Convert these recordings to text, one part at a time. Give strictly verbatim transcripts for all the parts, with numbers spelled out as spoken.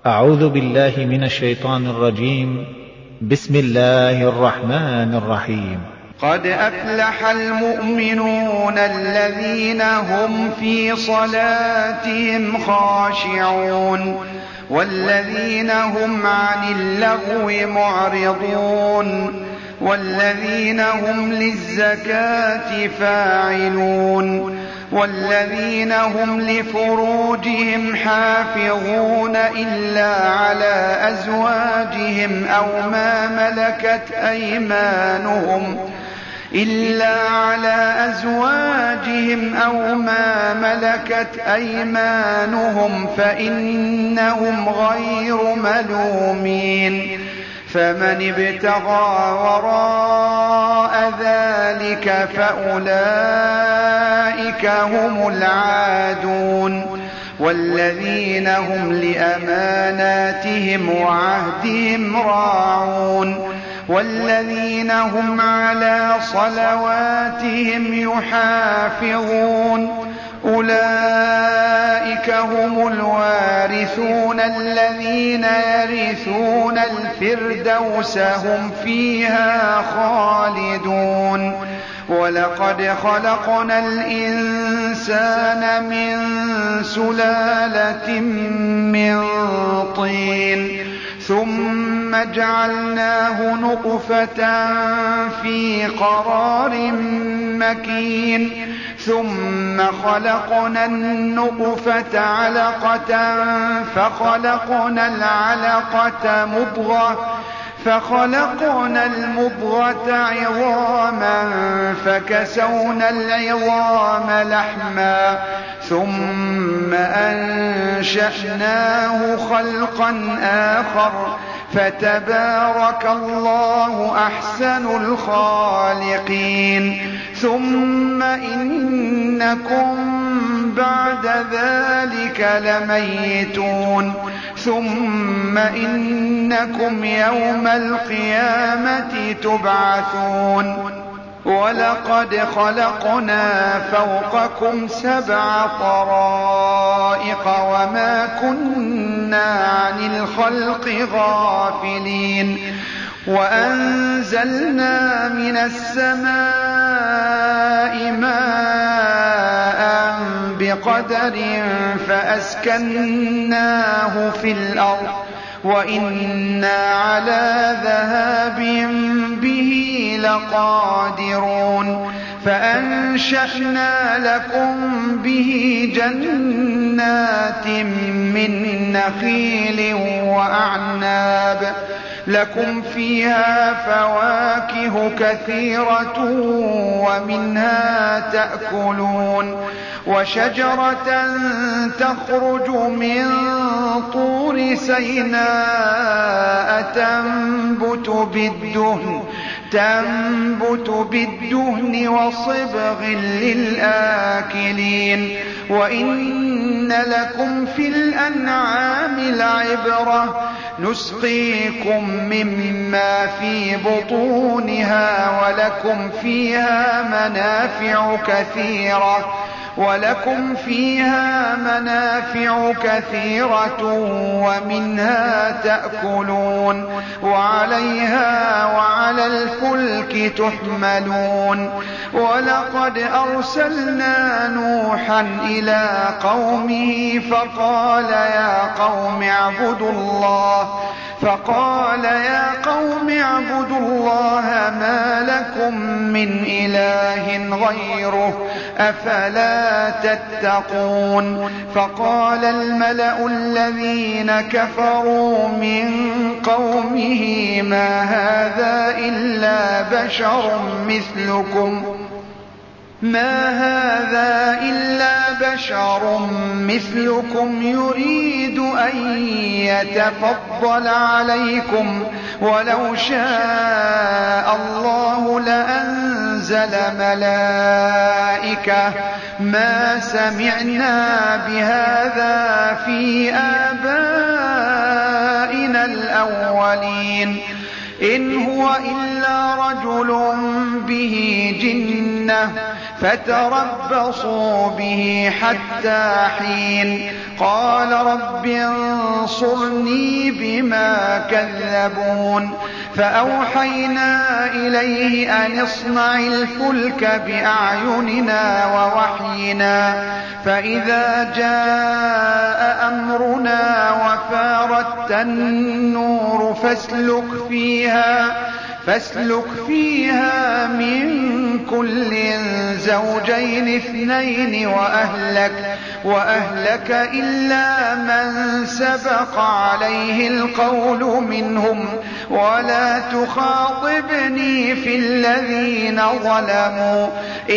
أعوذ بالله من الشيطان الرجيم. بسم الله الرحمن الرحيم. قد أفلح المؤمنون الذين هم في صلاتهم خاشعون والذين هم عن اللغو معرضون والذين هم للزكاة فاعلون والذين هم لفروجهم حافظون إلا على أزواجهم أو ما ملكت أيمانهم إلا على أزواجهم أو ما ملكت أيمانهم فإنهم غير ملومين. فمن ابتغى وراء ذلك فأولئك هم العادون والذين هم لأماناتهم وعهدهم راعون والذين هم على صلواتهم يحافظون. أولئك هم الوارثون الذين يرثون الفردوس هم فيها خالدون. ولقد خلقنا الإنسان من سلالة من طين ثم جعلناه نطفة في قرار مكين ثم خلقنا النطفة علقة فخلقنا العلقة مضغة فخلقنا المضغة عظاما فكسونا العظام لحما ثم أنشأناه خلقا آخر فتبارك الله أحسن الخالقين. ثم إنكم بعد ذلك لميتون ثم إنكم يوم القيامة تبعثون. ولقد خلقنا فوقكم سبع طرائق وما كنا عن الخلق غافلين. وأنزلنا من السماء ماء بقدر فأسكناه في الأرض وإنا على ذهاب به لقادرون. فأنشأنا لكم به جنات من نخيل وأعناب لكم فيها فواكه كثيرة ومنها تأكلون. وشجرة تخرج من طور سيناء تنبت بالدهن تنبت بالدهن وصبغ للآكلين. وإن لكم في الأنعام لعبرة نسقيكم مما في بطونها ولكم فيها منافع كثيرة ولكم فيها منافع كثيرة ومنها تأكلون وعليها وعلى الفلك تحملون. ولقد أرسلنا نوحا إلى قومه فقال يا قوم اعبدوا الله فقال يا قوم اعبدوا الله ما لكم من إله غيره أفلا تتقون. فقال الملأ الذين كفروا من قومه ما هذا إلا بشر مثلكم ما هذا إلا بشر مثلكم يريد أن يتفضل عليكم ولو شاء الله لأنزل ملائكة ما سمعنا بهذا في آبائنا الأولين إن هو إلا رجل به جنة فتربصوا به حتى حين قال رب انصرني بما كذبون فأوحينا إليه أن اصنع الفلك بأعيننا ووحينا فإذا جاء أمرنا وفارت النور فاسلك فيها فاسلك فيها من كل زوجين اثنين وأهلك, وأهلك إلا من سبق عليه القول منهم ولا تخاطبني في الذين ظلموا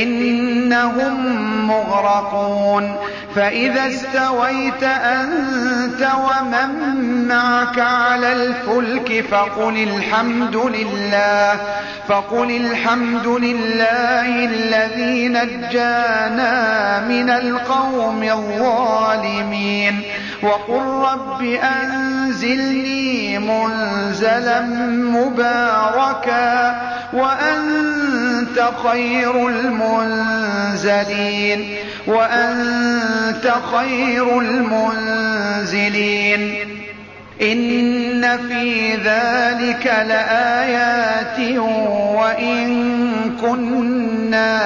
إنهم مغرقون فإذا استويت أنت ومن معك على الفلك فقل الحمد لله فقل الحمد لله الذي نجانا من القوم الظالمين وقل رب أنزلني منزلا مباركا وأنت خير المنزلين وأنت خير المنزلين إن في ذلك لآيات وإن كنا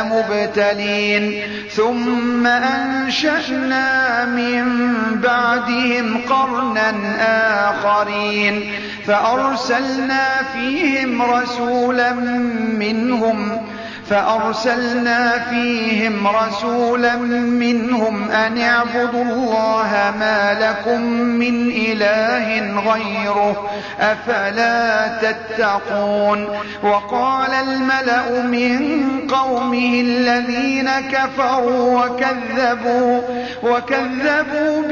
لمبتلين ثم أنشأنا من بعدهم قرنا آخرين فأرسلنا فيهم رسولا منهم فأرسلنا فيهم رسولا منهم أن اعبدوا الله ما لكم من إله غيره أفلا تتقون وقال الملأ من قومه الذين كفروا وكذبوا, وكذبوا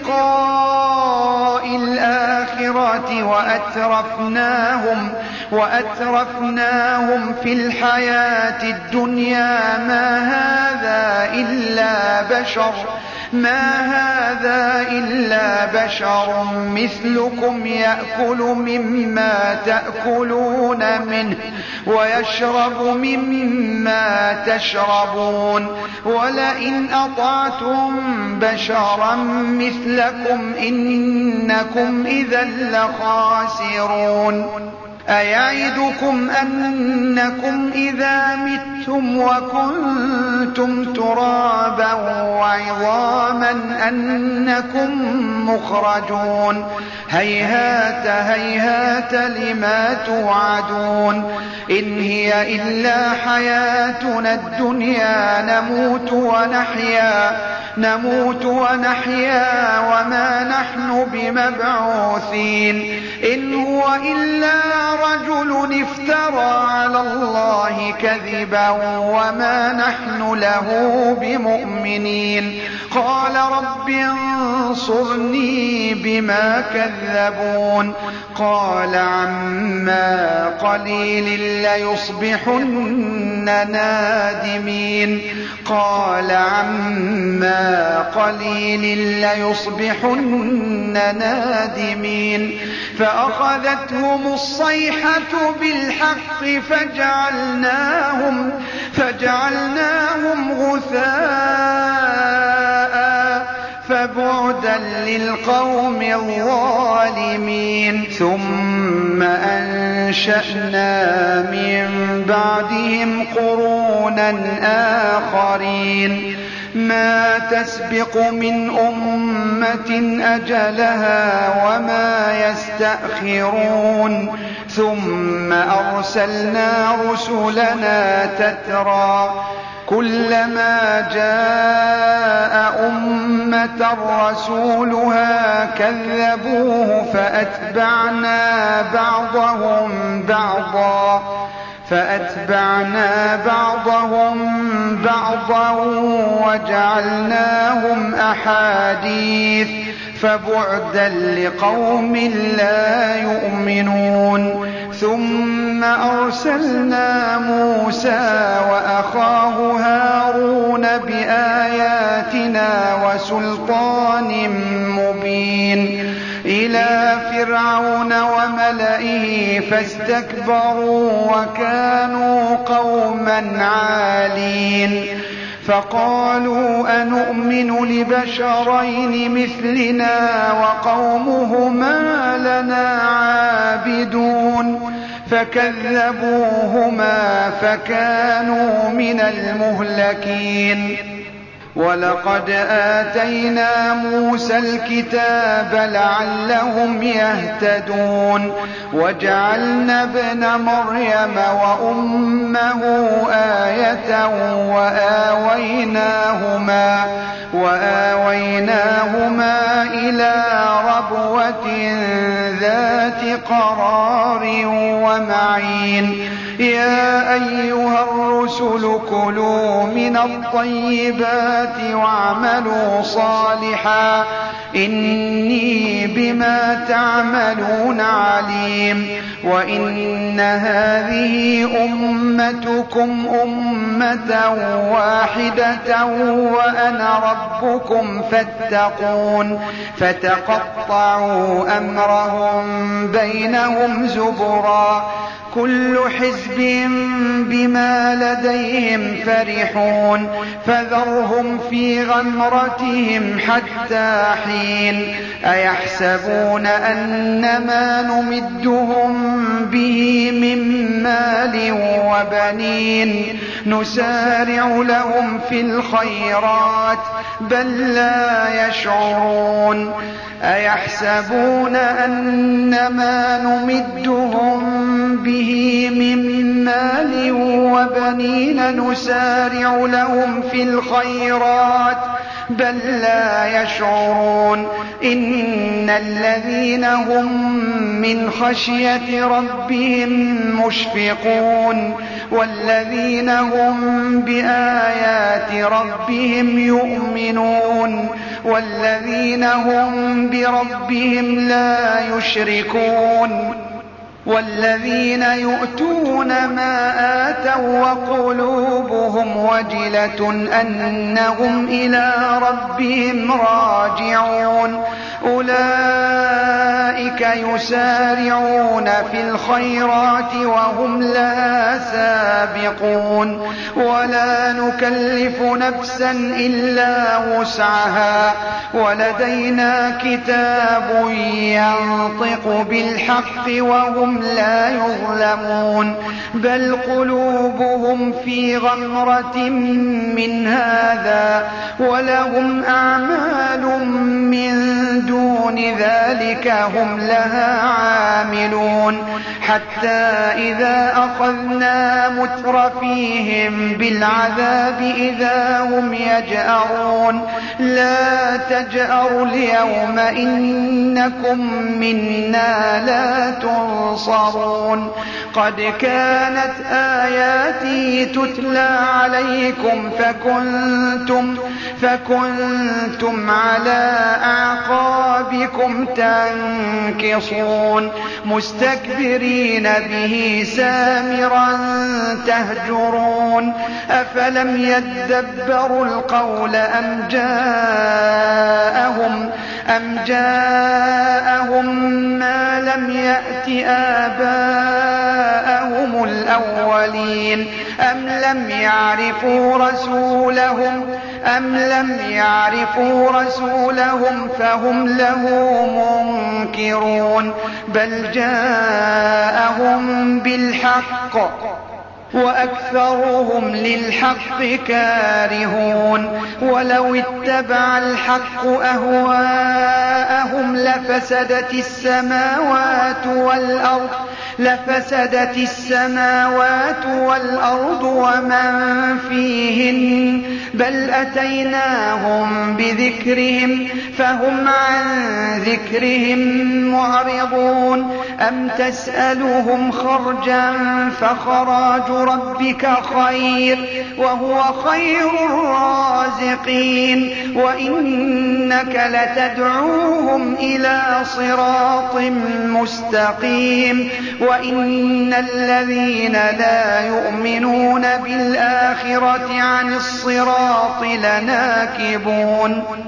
بلقاء الآخرة وأترفناهم, وأترفناهم في الحياة الدنيا ما هذا إلا بشر ما هذا إلا بشر مثلكم يأكل مما تأكلون منه ويشرب مما تشربون ولئن أطعتم بشرا مثلكم إنكم إذا لخاسرون أيعدكم أنكم إذا متم وكنتم ترابا وعظاما أنكم مخرجون هيهات هيهات لما توعدون إن هي إلا حياتنا الدنيا نموت ونحيا نموت ونحيا وما نحن بمبعوثين إن هو إلا رجل افترى على الله كذبا وما نحن له بمؤمنين قال رب انصرني بما كذبون قال عما قليل ليصبحن نادمين قال عما قليل ليصبحن نادمين فأخذتهم الصيحة بالحق فجعلناهم, فجعلناهم غثاء فبعدا للقوم الظالمين ثم أنشأنا من بعدهم قرونا آخرين ما تسبق من أمة أجلها وما يستأخرون ثم أرسلنا رسلنا تترى كلما جاء أمة رسولها كذبوه فأتبعنا بعضهم بعضا فأتبعنا بعضهم بعضا وجعلناهم أحاديث فبعدا لقوم لا يؤمنون ثم أرسلنا موسى وأخاه هارون بآياتنا وسلطان مبين إلى فرعون وملئه فاستكبروا وكانوا قوما عالين فقالوا أنؤمن لبشرين مثلنا وقومهما لنا عابدون فكذبوهما فكانوا من المهلكين ولقد آتينا موسى الكتاب لعلهم يهتدون وجعلنا ابن مريم وأمه آية وآويناهما, وآويناهما إلى ربوة ذات قرار ومعين يا أيها الرسل كلوا من الطيبات واعملوا صالحا إني بما تعملون عليم وإن هذه أمتكم أمة واحدة وأنا ربكم فاتقون فتقطعوا أمرهم بينهم زبرا كل حزب بما لديهم فرحون فذرهم في غمرتهم حتى حين أيحسبون أن ما نمدهم به من مال وبنين نسارع لهم في الخيرات بل لا يشعرون أيحسبون أن ما نمدهم به من مال وبنين نسارع لهم في الخيرات بل لا يشعرون إن الذين هم من خشية ربهم مشفقون والذين هم بآيات ربهم يؤمنون والذين هم بربهم لا يشركون والذين يؤتون ما آتوا وقلوبهم وجلة أنهم إلى ربهم راجعون أولئك يسارعون في الخيرات وهم لها سابقون ولا نكلف نفسا إلا وسعها ولدينا كتاب ينطق بالحق وهم لا يظلمون بل قلوبهم في غمرة من هذا ولهم أعمال من دون ذلك هم لها عاملون حتى إذا أخذنا مترفيهم بالعذاب إذا هم يجأرون لا تجأروا اليوم إنكم منا لا تنصرون قد كانت آياتي تتلى عليكم فكنتم, فكنتم على أعقابكم تنكصون مستكبرين به سامرا تهجرون أفلم يدبروا القول أم جاءهم, أم جاءهم ما لم يأت آباءهم الأولين أم لم يعرفوا رسولهم أم لم يعرفوا رسولهم فهم له منكرون بل جاءهم بالحق وأكثرهم للحق كارهون ولو اتبع الحق أهواءهم لفسدت السماوات والأرض لفسدت السماوات والأرض ومن فيهن بل أتيناهم بذكرهم فهم عن ذكرهم معرضون أم تسألهم خرجا فخراج ربك خير وهو خير الرازقين وإنك لتدعوهم إلى صراط مستقيم وإن الذين لا يؤمنون بالآخرة عن الصراط لناكبون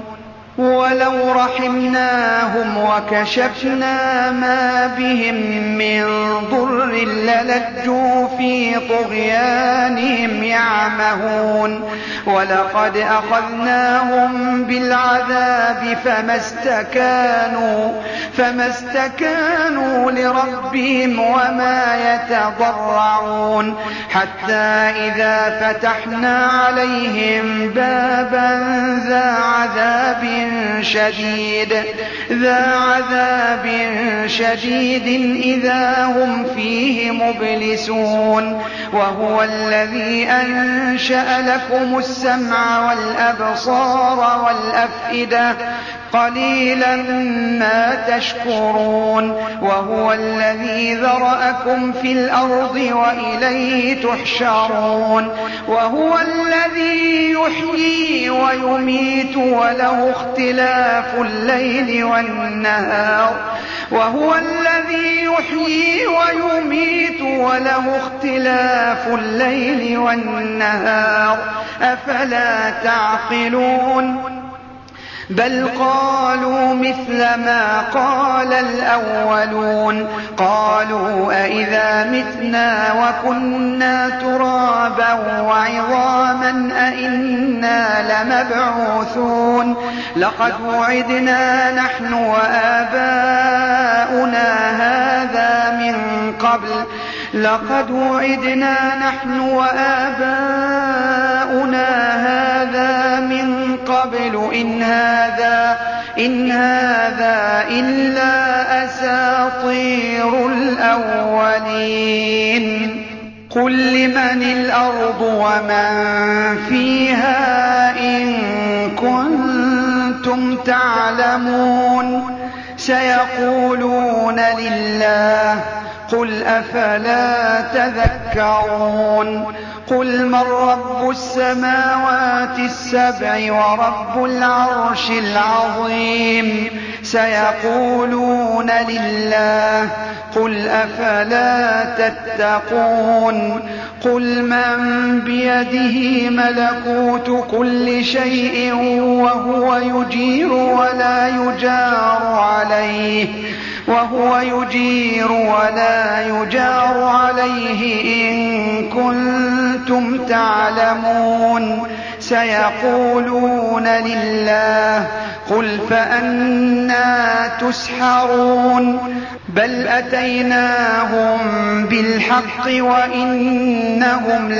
ولو رحمناهم وكشفنا ما بهم من ضر للجوا في طغيانهم يعمهون ولقد أخذناهم بالعذاب فما استكانوا فما استكانوا لربهم وما يتضرعون حتى إذا فتحنا عليهم بابا ذا عذاب شديد ذا عذاب شديد إذا هم فيه مبلسون وهو الذي أنشأ لكم السمع والأبصار والأفئدة قليلا ما تشكرون وهو الذي ذرأكم في الأرض وإليه تحشرون وهو الذي يحيي ويميت وله اختلاف الليل والنهار وهو الذي يحيي ويميت وله اختلاف الليل والنهار أفلا تعقلون بل قالوا مثل ما قال الأولون قالوا أئذا متنا وكنا ترابا وعظاما أئنا لمبعوثون لقد وعدنا نحن وآباؤنا هذا من قبل لقد وعدنا نحن وآباؤنا هذا من قبل إن هذا إن هذا إلا أساطير الأولين قل لمن الأرض ومن فيها إن كنتم تعلمون سيقولون لله قل أفلا تذكرون قل من رب السماوات السبع ورب العرش العظيم سيقولون لله قل أفلا تتقون قل من بيده ملكوت كل شيء وهو يجير ولا يجار عليه وهو يجير ولا يجار عليه إن كنتم تعلمون سيقولون لله قل فأنى تسحرون بل أتيناهم بالحق وإنهم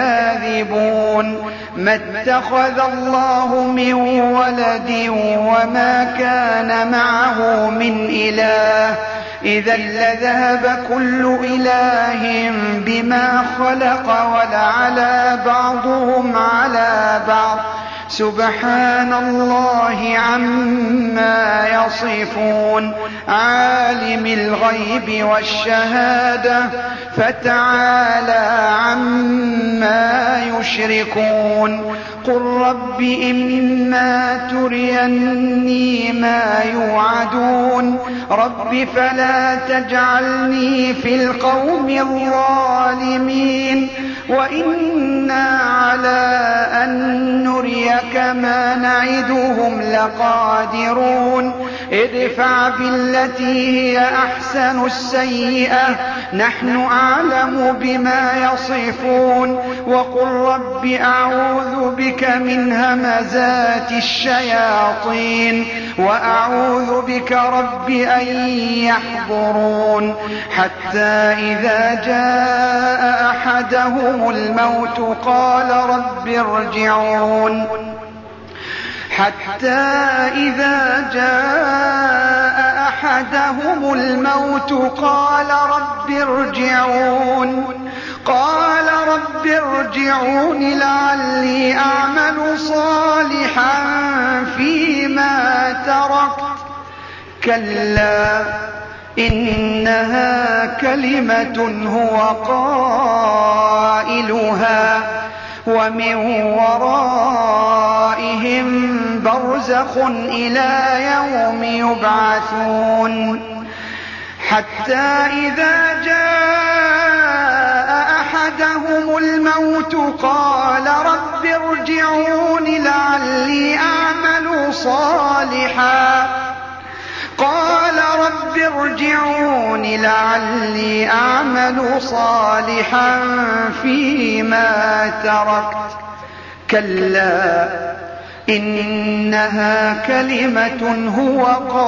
لكاذبون ما اتخذ الله من ولد وما كان معه من إله إذا لذهب كل إله بما خلق ولعلى بعضهم على بعض سبحان الله عما يصفون عالم الغيب والشهادة فتعالى عما يشركون قل رب إما تريني ما يوعدون رب فلا تجعلني في القوم الظالمين وإنا على أن نريك ما نعدهم لقادرون ادفع بالتي هي أحسن السيئة نحن أعلم بما يصفون وقل رب أعوذ بك من همزات الشياطين وأعوذ بك رب أن يحضرون حتى إذا جاء أحدهم الموت قال رب ارجعون حتى إذا جاء أحدهم الموت قال رب ارجعون قال رب ارجعون لعلي أعمل صالحا فيما تركت كلا إنها كلمة هو قائلها ومن ورائهم برزخ إلى يوم يبعثون حتى إذا جاء أحدهم الموت قال رب ارجعون لعلي أعمل صالحا قال رب ارجعون لعلي أعمل صالحا فيما تركت كلا إنها كلمة هو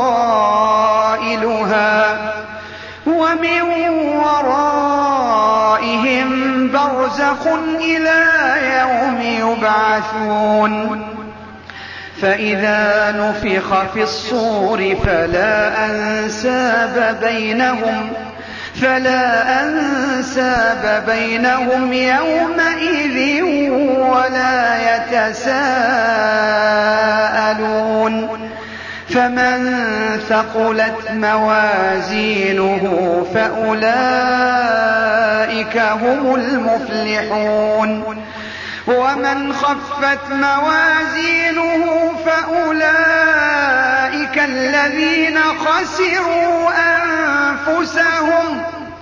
قائلها ومن ورائهم برزخ إلى يوم يبعثون فإذا نفخ في الصور فلا أنساب بينهم فلا أنساب بينهم يومئذ ولا يتساءلون فمن ثقلت موازينه فأولئك هم المفلحون ومن خفت موازينه فأولئك الذين خسروا أنفسهم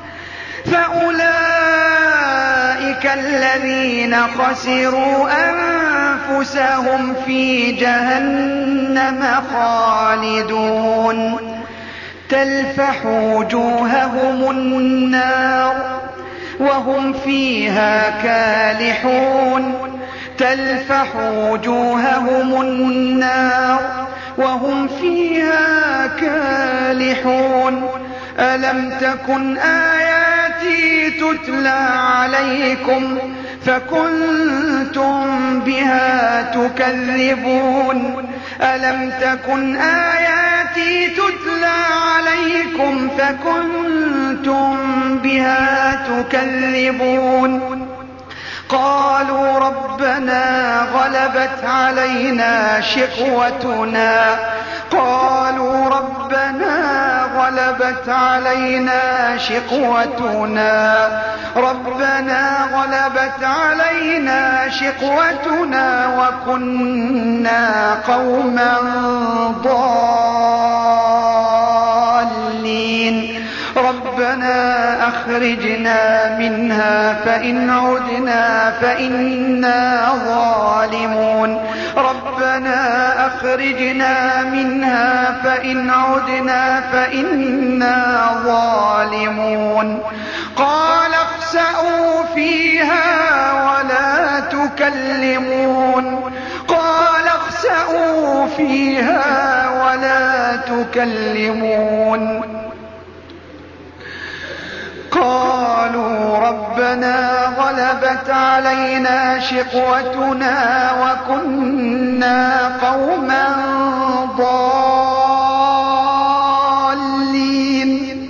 فأولئك الذين خسروا أنفسهم في جهنم خالدون تلفح وجوههم النار وهم فيها كالحون تلفح وجوههم النار وهم فيها كالحون ألم تكن آياتي تتلى عليكم فكنتم بها تكذبون ألم تكن آياتي تتلى عليكم فكنتم بها تكذبون قالوا ربنا غلبت علينا شقوتنا قالوا ربنا غلبت علينا شقوتنا ربنا غلبت علينا شقوتنا وكنا قوما ضالين ربنا أخرجنا منها فإن عدنا فإنا ظالمون ربنا أخرجنا منها فإن عدنا فإنا ظالمون قال اخسئوا فيها ولا تكلمون قال اخسئوا فيها ولا تكلمون قالوا ربنا غلبت علينا شقوتنا وكنا قوما ضالين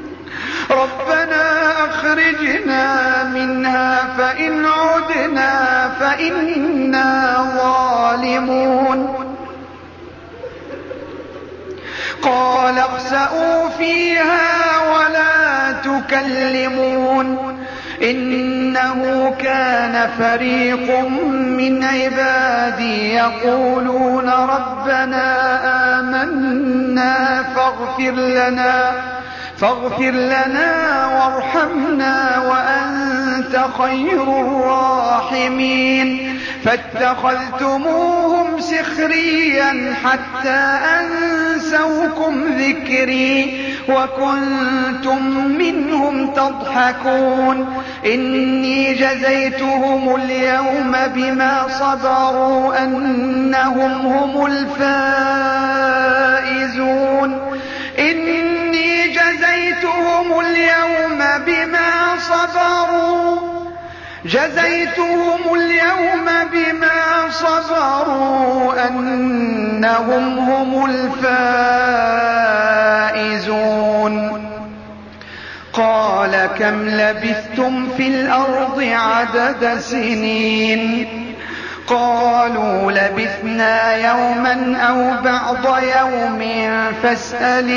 ربنا أخرجنا منها فإن عدنا فإنا ظالمون قال اخسئوا فيها ولا تكلمون إنه كان فريق من عبادي يقولون ربنا آمنا فاغفر لنا فاغفر لنا وارحمنا وأنت خير الراحمين فاتخذتموهم سخريا حتى أنسوكم ذكري وكنتم منهم تضحكون إني جزيتهم اليوم بما صبروا أنهم هم الفائزون إني جزيتهم اليوم بما صبروا جزيتهم اليوم بما صبروا أنهم هم الفائزون قال كم لبثتم في الأرض عدد سنين قالوا لبثنا يوما أو بعض يوم فاسأل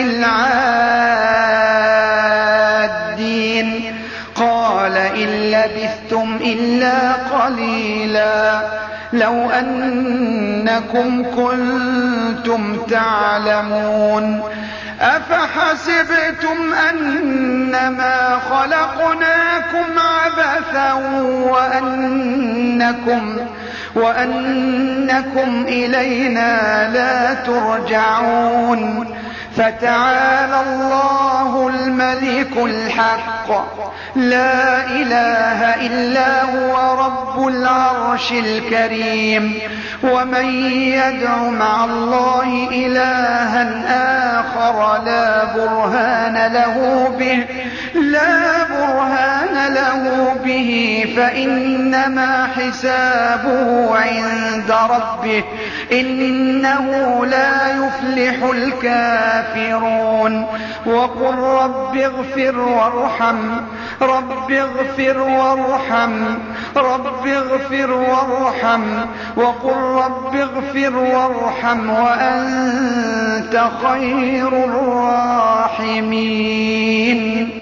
العادين قال إن لبثتم إلا قليلا لو أنكم كنتم تعلمون أفحسبتم أنما خلقناكم عبثا وأنكم وأنكم إلينا لا ترجعون. فتعالى الله الملك الحق لا إله إلا هو رب العرش الكريم. ومن يدع مع الله إلها آخر لا برهان له به لا برهان له به فإنما حسابه عند ربه إنه لا يفلح الكافرون. وقل رب اغفر وارحم رب اغفر وارحم رب اغفر وارحم وقل رب اغفر وارحم وأنت خير الراحمين.